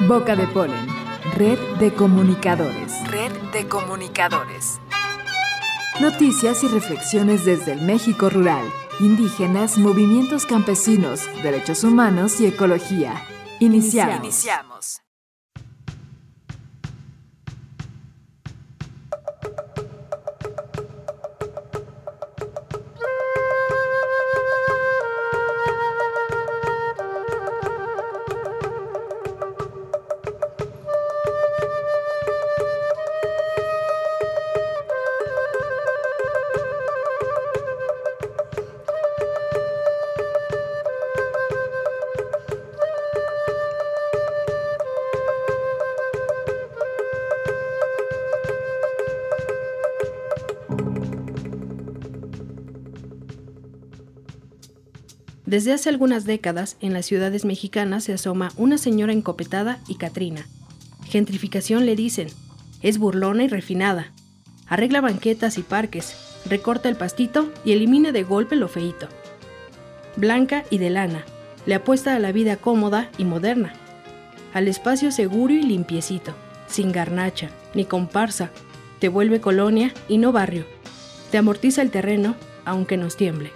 Boca de Polen, red de comunicadores. Red de comunicadores. Noticias y reflexiones desde el México rural, indígenas, movimientos campesinos, derechos humanos y ecología. Iniciamos. Desde hace algunas décadas, en las ciudades mexicanas se asoma una señora encopetada y catrina. Gentrificación le dicen. Es burlona y refinada. Arregla banquetas y parques, recorta el pastito y elimina de golpe lo feíto. Blanca y de lana, le apuesta a la vida cómoda y moderna. Al espacio seguro y limpiecito, sin garnacha, ni comparsa. Te vuelve colonia y no barrio. Te amortiza el terreno, aunque nos tiemble.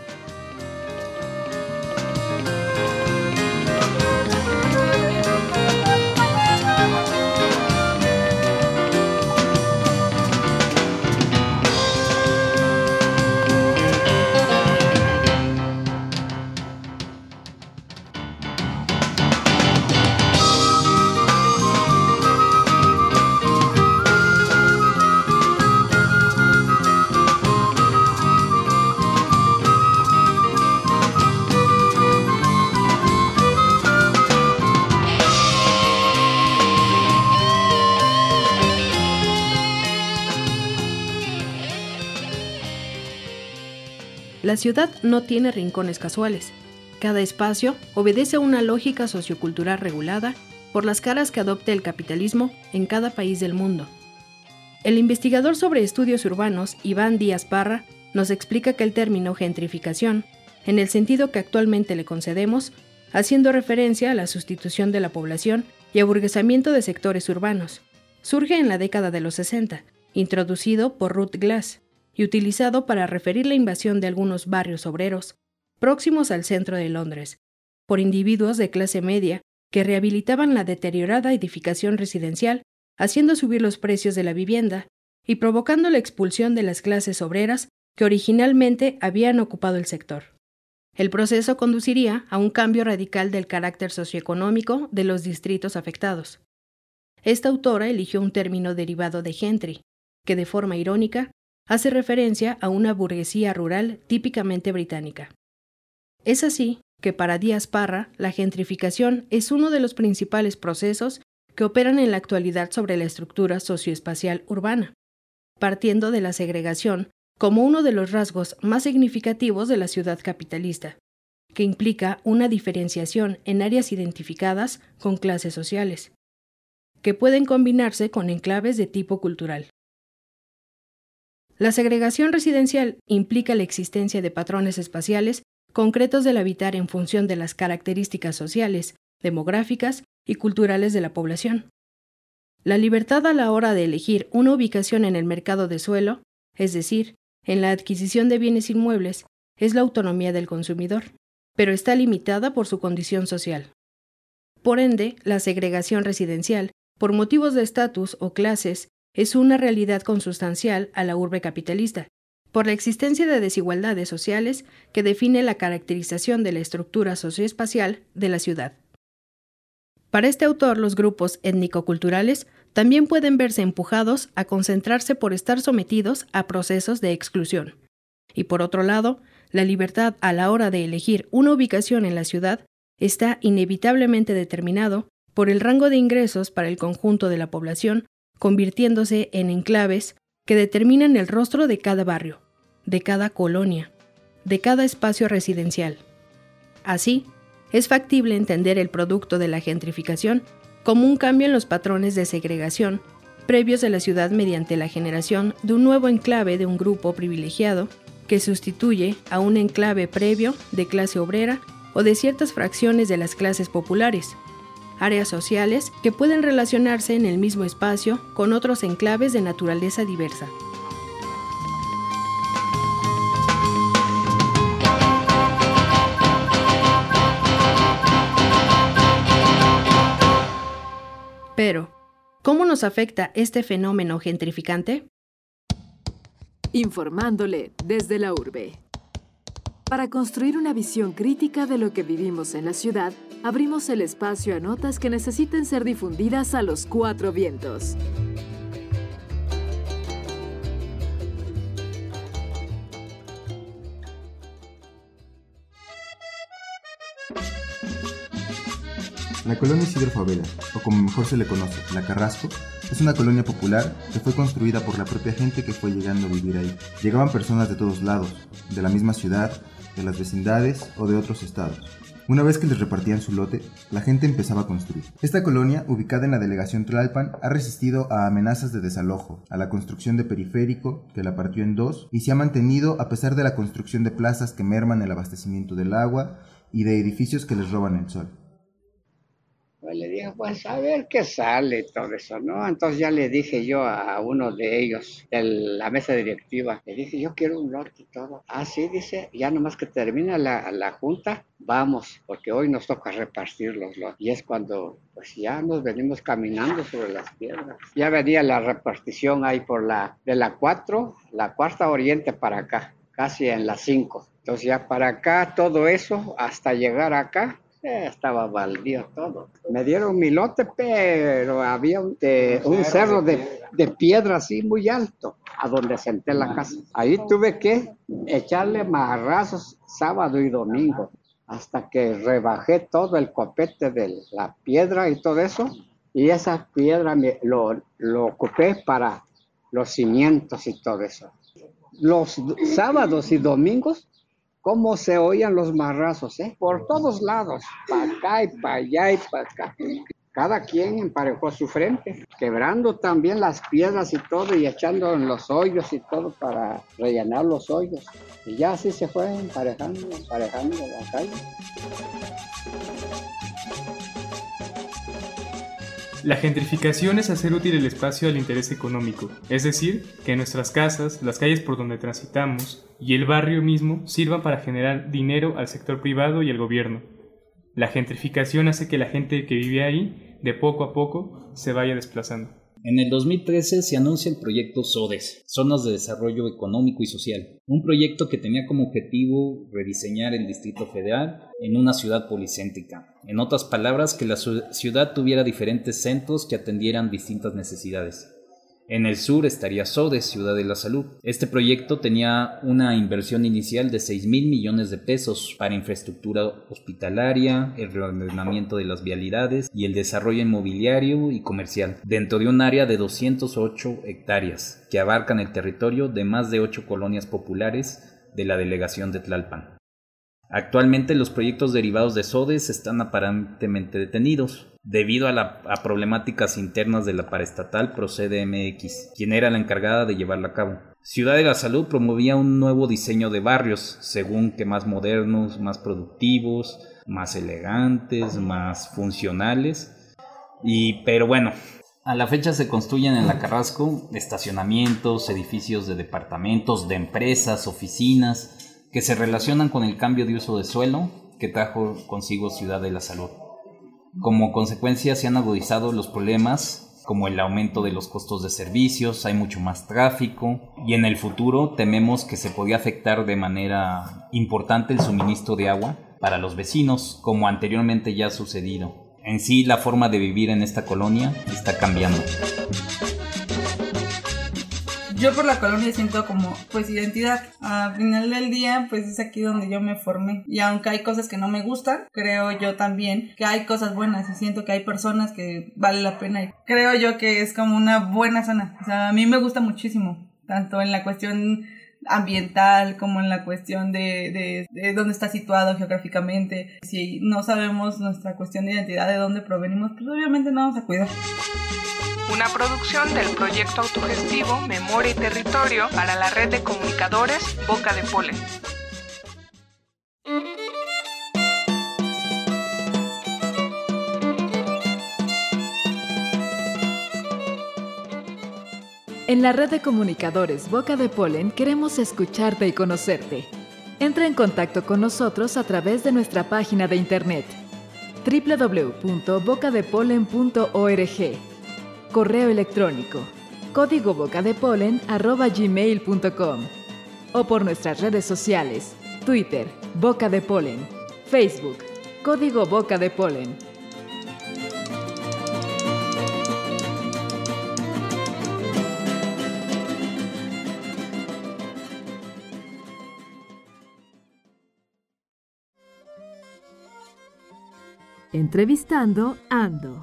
La ciudad no tiene rincones casuales. Cada espacio obedece a una lógica sociocultural regulada por las caras que adopte el capitalismo en cada país del mundo. El investigador sobre estudios urbanos, Iván Díaz Parra, nos explica que el término gentrificación, en el sentido que actualmente le concedemos, haciendo referencia a la sustitución de la población y aburguesamiento de sectores urbanos, surge en la década de los 60, introducido por Ruth Glass, y utilizado para referir la invasión de algunos barrios obreros, próximos al centro de Londres, por individuos de clase media que rehabilitaban la deteriorada edificación residencial, haciendo subir los precios de la vivienda y provocando la expulsión de las clases obreras que originalmente habían ocupado el sector. El proceso conduciría a un cambio radical del carácter socioeconómico de los distritos afectados. Esta autora eligió un término derivado de gentry, que de forma irónica hace referencia a una burguesía rural típicamente británica. Es así que para Díaz Parra, la gentrificación es uno de los principales procesos que operan en la actualidad sobre la estructura socioespacial urbana, partiendo de la segregación como uno de los rasgos más significativos de la ciudad capitalista, que implica una diferenciación en áreas identificadas con clases sociales, que pueden combinarse con enclaves de tipo cultural. La segregación residencial implica la existencia de patrones espaciales concretos del habitar en función de las características sociales, demográficas y culturales de la población. La libertad a la hora de elegir una ubicación en el mercado de suelo, es decir, en la adquisición de bienes inmuebles, es la autonomía del consumidor, pero está limitada por su condición social. Por ende, la segregación residencial, por motivos de estatus o clases, es una realidad consustancial a la urbe capitalista, por la existencia de desigualdades sociales que define la caracterización de la estructura socioespacial de la ciudad. Para este autor, los grupos étnico-culturales también pueden verse empujados a concentrarse por estar sometidos a procesos de exclusión. Y por otro lado, la libertad a la hora de elegir una ubicación en la ciudad está inevitablemente determinado por el rango de ingresos para el conjunto de la población, convirtiéndose en enclaves que determinan el rostro de cada barrio, de cada colonia, de cada espacio residencial. Así, es factible entender el producto de la gentrificación como un cambio en los patrones de segregación previos de la ciudad mediante la generación de un nuevo enclave de un grupo privilegiado que sustituye a un enclave previo de clase obrera o de ciertas fracciones de las clases populares, áreas sociales que pueden relacionarse en el mismo espacio con otros enclaves de naturaleza diversa. Pero, ¿cómo nos afecta este fenómeno gentrificante? Informándole desde la urbe. Para construir una visión crítica de lo que vivimos en la ciudad, abrimos el espacio a notas que necesiten ser difundidas a los 4 vientos. La colonia Isidro Favela, o como mejor se le conoce, La Carrasco, es una colonia popular que fue construida por la propia gente que fue llegando a vivir ahí. Llegaban personas de todos lados, de la misma ciudad, de las vecindades o de otros estados. Una vez que les repartían su lote, la gente empezaba a construir. Esta colonia, ubicada en la delegación Tlalpan, ha resistido a amenazas de desalojo, a la construcción de periférico, que la partió en 2, y se ha mantenido a pesar de la construcción de plazas que merman el abastecimiento del agua y de edificios que les roban el sol. Pues le dije, pues a ver qué sale todo eso, ¿no? Entonces ya le dije yo a uno de ellos, de la mesa directiva, le dije, yo quiero un lote y todo. Ah, sí, dice, ya nomás que termina la junta, vamos, porque hoy nos toca repartir los lotes. Y es cuando, pues ya nos venimos caminando sobre las piedras. Ya venía la repartición ahí de la 4, la cuarta oriente para acá, casi en la 5. Entonces ya para acá, todo eso, hasta llegar acá, estaba baldío todo. Me dieron mi lote, pero había un cerro de piedra así muy alto, a donde senté la casa. Ahí tuve que echarle marrazos sábado y domingo, hasta que rebajé todo el copete de la piedra y todo eso, y esa piedra lo ocupé para los cimientos y todo eso. Los sábados y domingos, cómo se oían los marrazos, por todos lados, para acá y para allá y para acá. Cada quien emparejó su frente, quebrando también las piedras y todo y echando en los hoyos y todo para rellenar los hoyos. Y ya así se fue emparejando la calle. La gentrificación es hacer útil el espacio al interés económico, es decir, que nuestras casas, las calles por donde transitamos y el barrio mismo sirvan para generar dinero al sector privado y al gobierno. La gentrificación hace que la gente que vive ahí, de poco a poco, se vaya desplazando. En el 2013 se anuncia el proyecto SODES, Zonas de Desarrollo Económico y Social, un proyecto que tenía como objetivo rediseñar el Distrito Federal en una ciudad policéntrica. En otras palabras, que la ciudad tuviera diferentes centros que atendieran distintas necesidades. En el sur estaría SODES, Ciudad de la Salud. Este proyecto tenía una inversión inicial de 6,000 millones de pesos para infraestructura hospitalaria, el reordenamiento de las vialidades y el desarrollo inmobiliario y comercial, dentro de un área de 208 hectáreas, que abarcan el territorio de más de 8 colonias populares de la delegación de Tlalpan. Actualmente los proyectos derivados de SODES están aparentemente detenidos, debido a problemáticas internas de la paraestatal ProCDMX, quien era la encargada de llevarla a cabo. Ciudad de la Salud promovía un nuevo diseño de barrios, según que más modernos, más productivos, más elegantes, más funcionales, pero bueno, a la fecha se construyen en La Carrasco estacionamientos, edificios de departamentos, de empresas, oficinas, que se relacionan con el cambio de uso de suelo que trajo consigo Ciudad de la Salud. Como consecuencia se han agudizado los problemas como el aumento de los costos de servicios, hay mucho más tráfico y en el futuro tememos que se podría afectar de manera importante el suministro de agua para los vecinos, como anteriormente ya ha sucedido. En sí, la forma de vivir en esta colonia está cambiando. Yo por la colonia siento como pues identidad. Al final del día pues es aquí donde yo me formé. Y aunque hay cosas que no me gustan, creo yo también que hay cosas buenas y siento que hay personas que vale la pena. Y creo yo que es como una buena zona. O sea, a mí me gusta muchísimo, tanto en la cuestión ambiental como en la cuestión de dónde está situado geográficamente. Si no sabemos nuestra cuestión de identidad, de dónde provenimos, pues obviamente no vamos a cuidar. Una producción del proyecto autogestivo Memoria y Territorio para la red de comunicadores Boca de Polen. En la red de comunicadores Boca de Polen queremos escucharte y conocerte. Entra en contacto con nosotros a través de nuestra página de internet www.bocadepolen.org. Correo electrónico códigobocadepolen@gmail.com o por nuestras redes sociales Twitter, Boca de Polen, Facebook, Código Boca de Polen. Entrevistando Ando.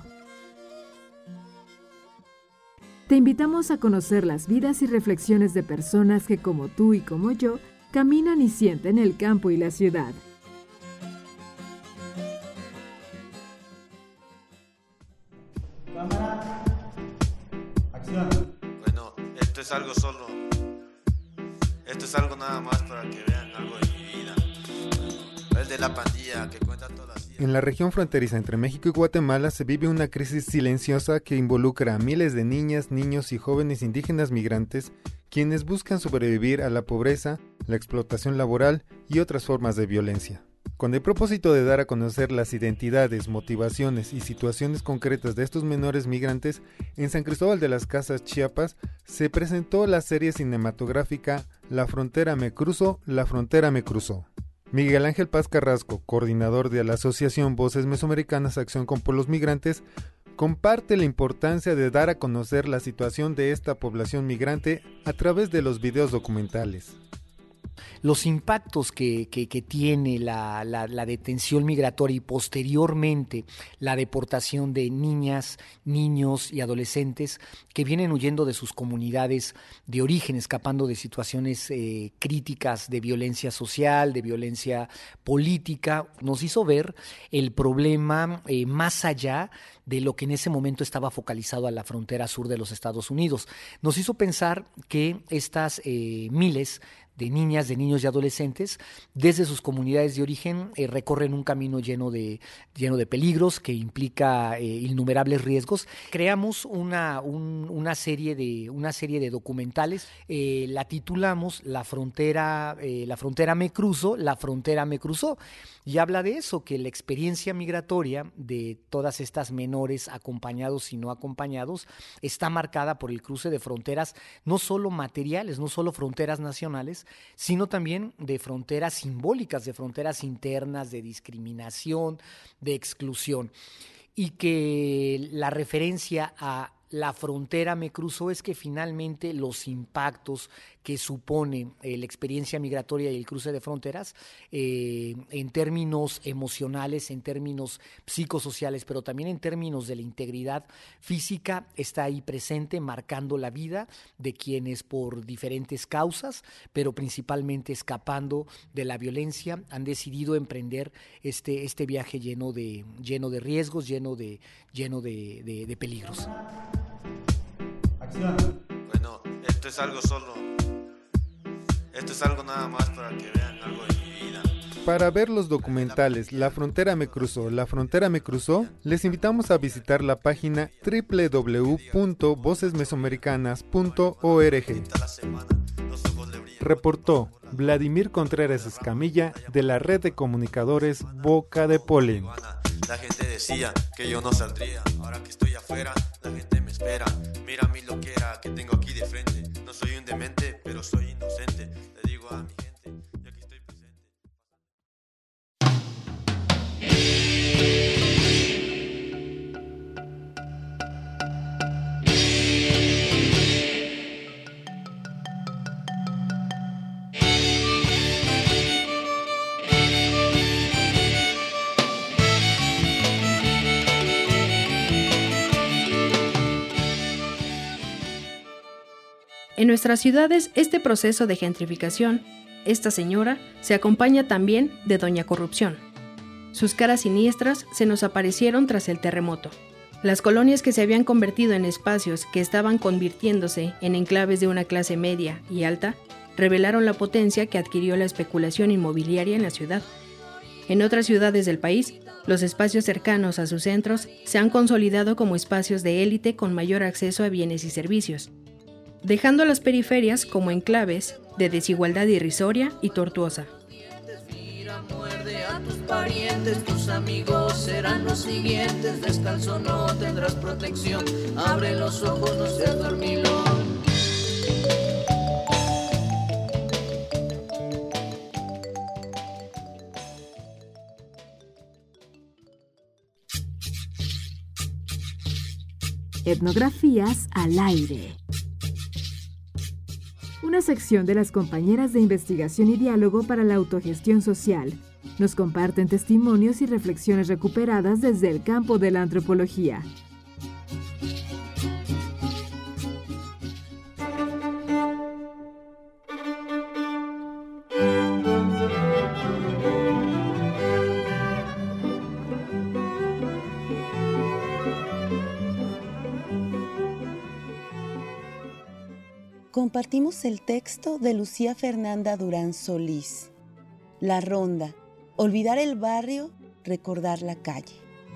Te invitamos a conocer las vidas y reflexiones de personas que, como tú y como yo, caminan y sienten el campo y la ciudad. Cámara. Acción. Bueno, esto es algo solo. Esto es algo nada más para que vean algo de mi vida. El de la pandilla que cuenta todas las días. En la región fronteriza entre México y Guatemala se vive una crisis silenciosa que involucra a miles de niñas, niños y jóvenes indígenas migrantes quienes buscan sobrevivir a la pobreza, la explotación laboral y otras formas de violencia. Con el propósito de dar a conocer las identidades, motivaciones y situaciones concretas de estos menores migrantes, en San Cristóbal de las Casas, Chiapas, se presentó la serie cinematográfica La frontera me cruzó, la frontera me cruzó. Miguel Ángel Paz Carrasco, coordinador de la Asociación Voces Mesoamericanas Acción con Pueblos Migrantes, comparte la importancia de dar a conocer la situación de esta población migrante a través de los videos documentales. Los impactos que tiene la detención migratoria y posteriormente la deportación de niñas, niños y adolescentes que vienen huyendo de sus comunidades de origen, escapando de situaciones críticas de violencia social, de violencia política, nos hizo ver el problema más allá de lo que en ese momento estaba focalizado a la frontera sur de los Estados Unidos. Nos hizo pensar que estas miles de niñas, de niños y adolescentes, desde sus comunidades de origen, recorren un camino lleno de peligros que implica innumerables riesgos. Creamos una serie de documentales, la titulamos La frontera me cruzó, la frontera me cruzó, y habla de eso, que la experiencia migratoria de todas estas menores acompañados y no acompañados está marcada por el cruce de fronteras, no solo materiales, no solo fronteras nacionales, sino también de fronteras simbólicas, de fronteras internas, de discriminación, de exclusión. Y que la referencia a la frontera me cruzó es que finalmente los impactos que supone la experiencia migratoria y el cruce de fronteras en términos emocionales, en términos psicosociales, pero también en términos de la integridad física, está ahí presente, marcando la vida de quienes por diferentes causas, pero principalmente escapando de la violencia, han decidido emprender este viaje lleno de riesgos, lleno de peligros. Acción. Bueno, esto es algo solo. Esto es algo nada más para que vean algo de mi vida. Para ver los documentales La frontera me cruzó, la frontera me cruzó, les invitamos a visitar la página www.vocesmesoamericanas.org. Reportó Vladimir Contreras Escamilla de la red de comunicadores Boca de Polen. La gente decía que yo no saldría, ahora que estoy afuera, la gente me espera. Mira mi loquera que tengo aquí de frente, no soy un demente, pero soy inocente. Le digo a mi gente, yo aquí estoy presente. En nuestras ciudades, este proceso de gentrificación, esta señora, se acompaña también de Doña Corrupción. Sus caras siniestras se nos aparecieron tras el terremoto. Las colonias que se habían convertido en espacios que estaban convirtiéndose en enclaves de una clase media y alta, revelaron la potencia que adquirió la especulación inmobiliaria en la ciudad. En otras ciudades del país, los espacios cercanos a sus centros se han consolidado como espacios de élite con mayor acceso a bienes y servicios. dejando a las periferias como enclaves de desigualdad irrisoria y tortuosa. Muerde a tus parientes, tus amigos serán los siguientes. Descalzo no tendrás protección, abre los ojos, no seas dormilón. Etnografías al aire. Una sección de las compañeras de investigación y diálogo para la autogestión social. Nos comparten testimonios y reflexiones recuperadas desde el campo de la antropología. Compartimos el texto de Lucía Fernanda Durán Solís. La ronda. Olvidar el barrio, recordar la calle.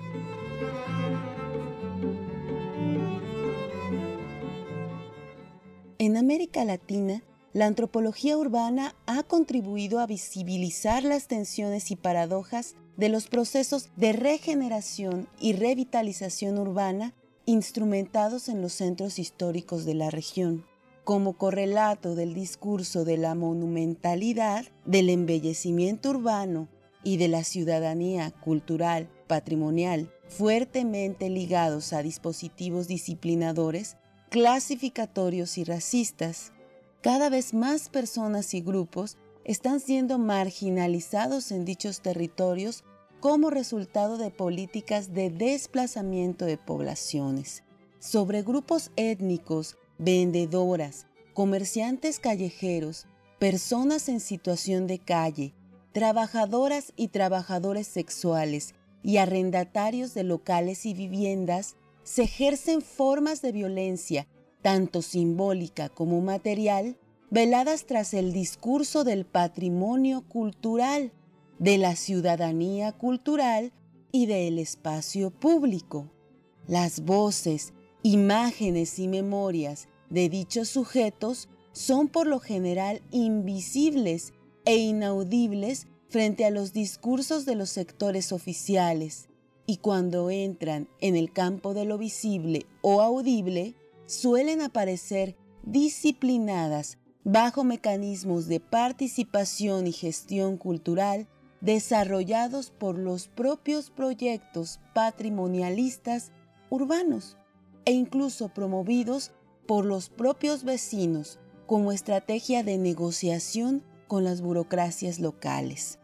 En América Latina, la antropología urbana ha contribuido a visibilizar las tensiones y paradojas de los procesos de regeneración y revitalización urbana instrumentados en los centros históricos de la región. Como correlato del discurso de la monumentalidad, del embellecimiento urbano y de la ciudadanía cultural, patrimonial, fuertemente ligados a dispositivos disciplinadores, clasificatorios y racistas, cada vez más personas y grupos están siendo marginalizados en dichos territorios como resultado de políticas de desplazamiento de poblaciones. Sobre grupos étnicos, vendedoras, comerciantes callejeros, personas en situación de calle, trabajadoras y trabajadores sexuales y arrendatarios de locales y viviendas, se ejercen formas de violencia, tanto simbólica como material, veladas tras el discurso del patrimonio cultural, de la ciudadanía cultural y del espacio público. Las voces, imágenes y memorias de dichos sujetos son por lo general invisibles e inaudibles frente a los discursos de los sectores oficiales, y cuando entran en el campo de lo visible o audible, suelen aparecer disciplinadas bajo mecanismos de participación y gestión cultural desarrollados por los propios proyectos patrimonialistas urbanos e incluso promovidos por los propios vecinos como estrategia de negociación con las burocracias locales.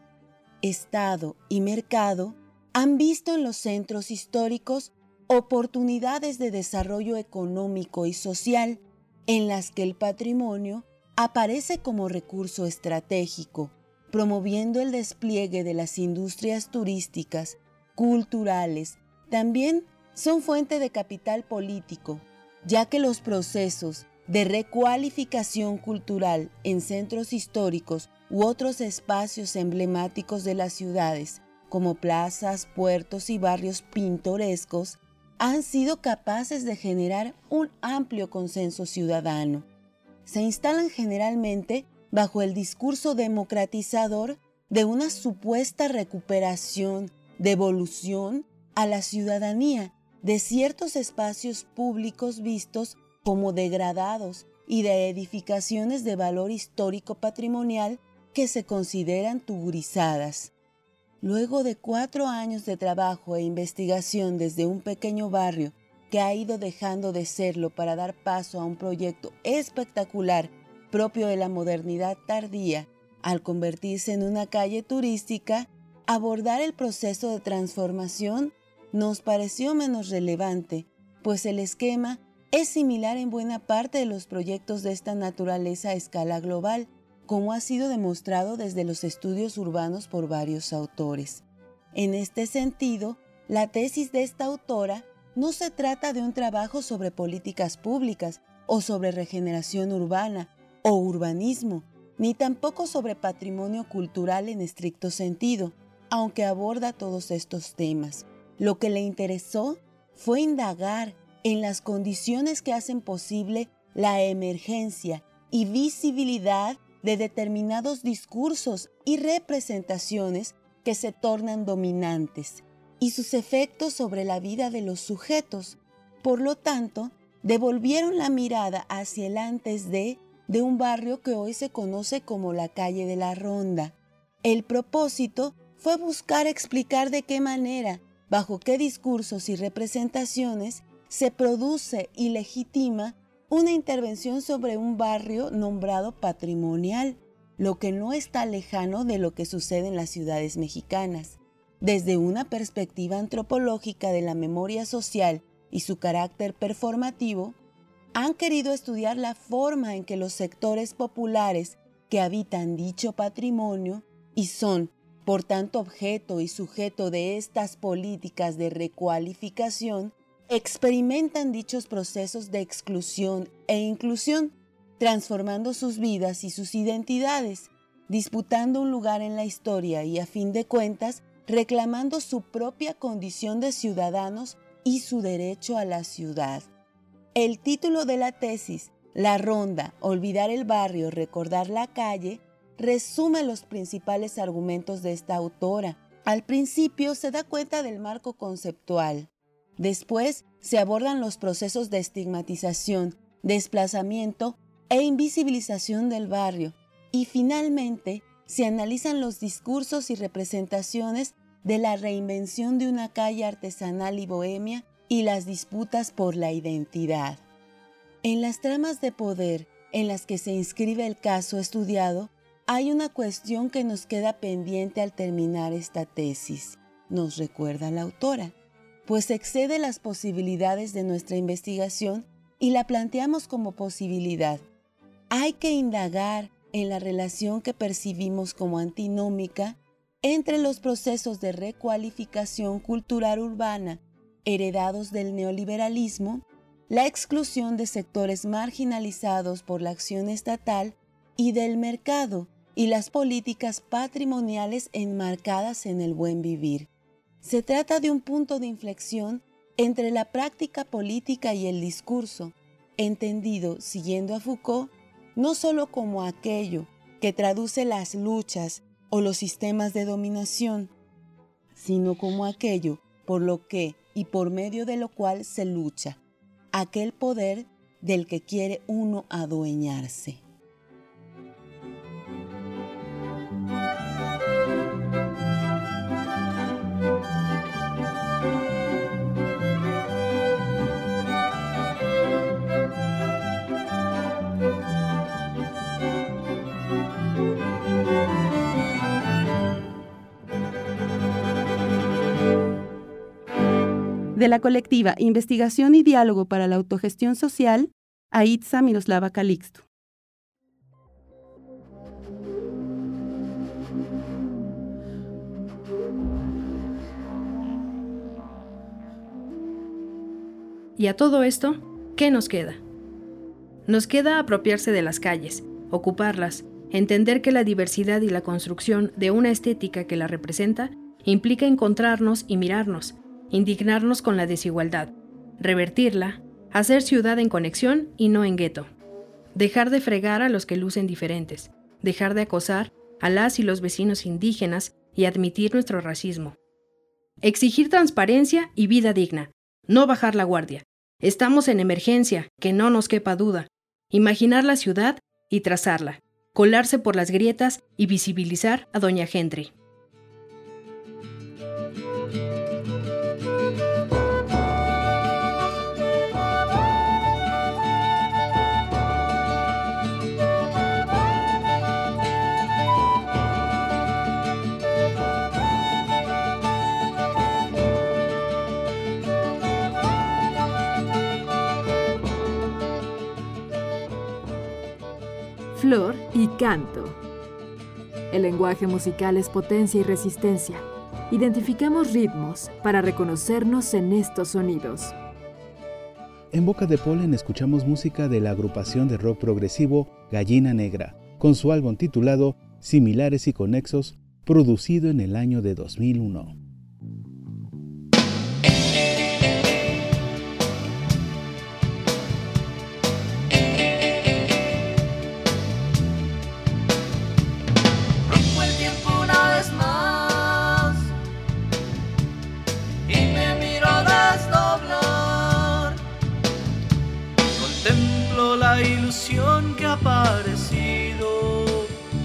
Estado y mercado han visto en los centros históricos oportunidades de desarrollo económico y social en las que el patrimonio aparece como recurso estratégico, promoviendo el despliegue de las industrias turísticas, culturales. También son fuente de capital político, ya que los procesos de recualificación cultural en centros históricos u otros espacios emblemáticos de las ciudades, como plazas, puertos y barrios pintorescos, han sido capaces de generar un amplio consenso ciudadano. Se instalan generalmente bajo el discurso democratizador de una supuesta recuperación, devolución a la ciudadanía de ciertos espacios públicos vistos como degradados y de edificaciones de valor histórico patrimonial que se consideran tugurizadas. Luego de 4 años de trabajo e investigación desde un pequeño barrio que ha ido dejando de serlo para dar paso a un proyecto espectacular propio de la modernidad tardía, al convertirse en una calle turística, abordar el proceso de transformación nos pareció menos relevante, pues el esquema es similar en buena parte de los proyectos de esta naturaleza a escala global, como ha sido demostrado desde los estudios urbanos por varios autores. En este sentido, la tesis de esta autora no se trata de un trabajo sobre políticas públicas o sobre regeneración urbana o urbanismo, ni tampoco sobre patrimonio cultural en estricto sentido, aunque aborda todos estos temas. Lo que le interesó fue indagar en las condiciones que hacen posible la emergencia y visibilidad de determinados discursos y representaciones que se tornan dominantes y sus efectos sobre la vida de los sujetos. Por lo tanto, devolvieron la mirada hacia el antes de un barrio que hoy se conoce como la calle de la Ronda. El propósito fue buscar explicar de qué manera, bajo qué discursos y representaciones se produce y legitima una intervención sobre un barrio nombrado patrimonial, lo que no está lejano de lo que sucede en las ciudades mexicanas. Desde una perspectiva antropológica de la memoria social y su carácter performativo, han querido estudiar la forma en que los sectores populares que habitan dicho patrimonio y son, por tanto, objeto y sujeto de estas políticas de recualificación, experimentan dichos procesos de exclusión e inclusión, transformando sus vidas y sus identidades, disputando un lugar en la historia y, a fin de cuentas, reclamando su propia condición de ciudadanos y su derecho a la ciudad. El título de la tesis, La Ronda, olvidar el barrio, recordar la calle, resume los principales argumentos de esta autora. Al principio se da cuenta del marco conceptual. Después se abordan los procesos de estigmatización, desplazamiento e invisibilización del barrio. Y finalmente se analizan los discursos y representaciones de la reinvención de una calle artesanal y bohemia y las disputas por la identidad. En las tramas de poder en las que se inscribe el caso estudiado, hay una cuestión que nos queda pendiente al terminar esta tesis, nos recuerda la autora, pues excede las posibilidades de nuestra investigación y la planteamos como posibilidad. Hay que indagar en la relación que percibimos como antinómica entre los procesos de recualificación cultural urbana heredados del neoliberalismo, la exclusión de sectores marginalizados por la acción estatal y del mercado y las políticas patrimoniales enmarcadas en el buen vivir. Se trata de un punto de inflexión entre la práctica política y el discurso, entendido, siguiendo a Foucault, no solo como aquello que traduce las luchas o los sistemas de dominación, sino como aquello por lo que y por medio de lo cual se lucha, aquel poder del que quiere uno adueñarse. De la colectiva Investigación y Diálogo para la Autogestión Social, Aitza Miroslava Calixto. Y a todo esto, ¿qué nos queda? Nos queda apropiarse de las calles, ocuparlas, entender que la diversidad y la construcción de una estética que la representa implica encontrarnos y mirarnos, indignarnos con la desigualdad, revertirla, hacer ciudad en conexión y no en gueto, dejar de fregar a los que lucen diferentes, dejar de acosar a las y los vecinos indígenas y admitir nuestro racismo. Exigir transparencia y vida digna, no bajar la guardia. Estamos en emergencia, que no nos quepa duda. Imaginar la ciudad y trazarla, colarse por las grietas y visibilizar a Doña Gentry. Flor y canto. El lenguaje musical es potencia y resistencia. Identificamos ritmos para reconocernos en estos sonidos. En Boca de Polen escuchamos música de la agrupación de rock progresivo Gallina Negra, con su álbum titulado Similares y Conexos, producido en el año de 2001. aparecido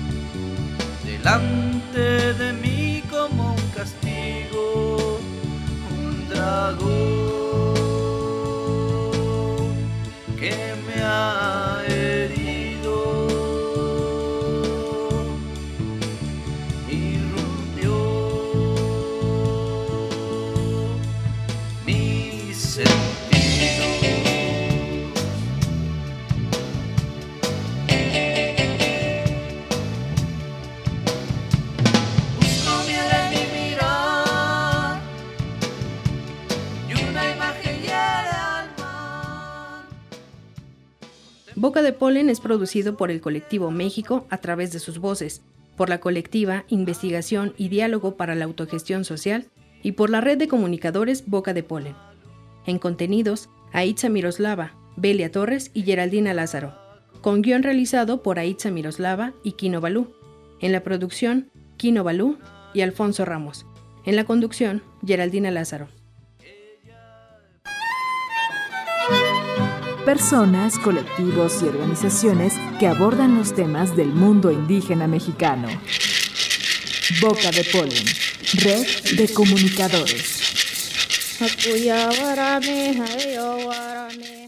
delante de mí como un castigo, un dragón que me ha herido y rompió mis sentidos. Boca de Polen es producido por el colectivo México a través de sus voces, por la colectiva Investigación y Diálogo para la Autogestión Social y por la red de comunicadores Boca de Polen. En contenidos, Aitza Miroslava, Belia Torres y Geraldina Lázaro, con guión realizado por Aitza Miroslava y Kino Balú. En la producción, Kino Balú y Alfonso Ramos. En la conducción, Geraldina Lázaro. Personas, colectivos y organizaciones que abordan los temas del mundo indígena mexicano. Boca de Polen, red de comunicadores.